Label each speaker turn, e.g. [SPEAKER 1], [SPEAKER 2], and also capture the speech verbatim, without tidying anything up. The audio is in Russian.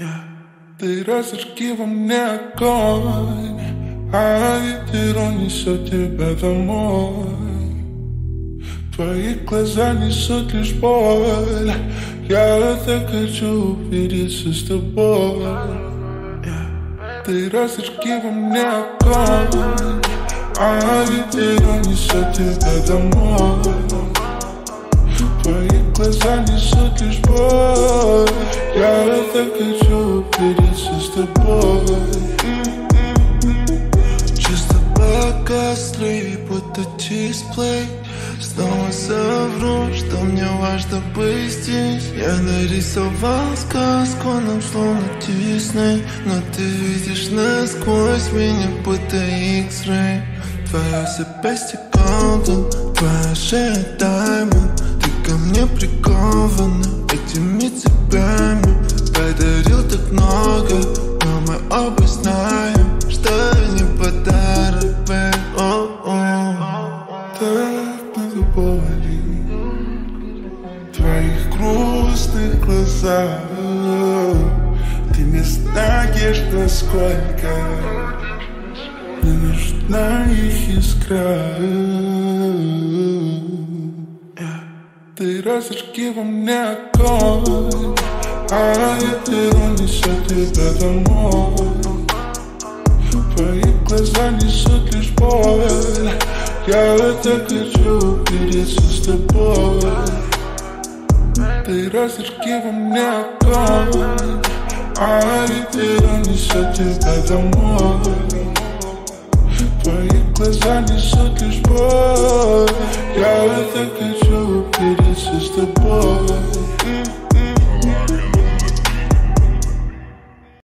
[SPEAKER 1] Yeah. Ты разожги во мне огонь, а ветер унесет тебя домой. Твои глаза несут лишь боль, я так хочу увидеться с тобой. Yeah. Ты разожги во мне огонь, а ветер унесет тебя домой. Твои глаза несут лишь боль, я так хочу увидеться с тобой.
[SPEAKER 2] Чувства погасли, будто дисплей. Снова совру, что мне важно быть здесь. Я нарисовал сказку, нам словно Дисней, но ты видишь насквозь меня, будто X-ray. Твое запястье голден, твоя шея даймонд. Ты ко мне прикована этими цепями. Подарил так много, но мы оба знаем, что не подарок, бэй.
[SPEAKER 1] Так много боли в твоих грустных глазах. Ты не знаешь, насколько мне нужна их искра. Ты разожги во мне огонь, а ветер унесет тебя домой. Твои глаза несут лишь боль, я так хочу увидеться с тобой. Ты разожги во мне огонь, а ветер унесет тебя домой. Твои глаза несут лишь боль, я так хочу увидеться с тобой.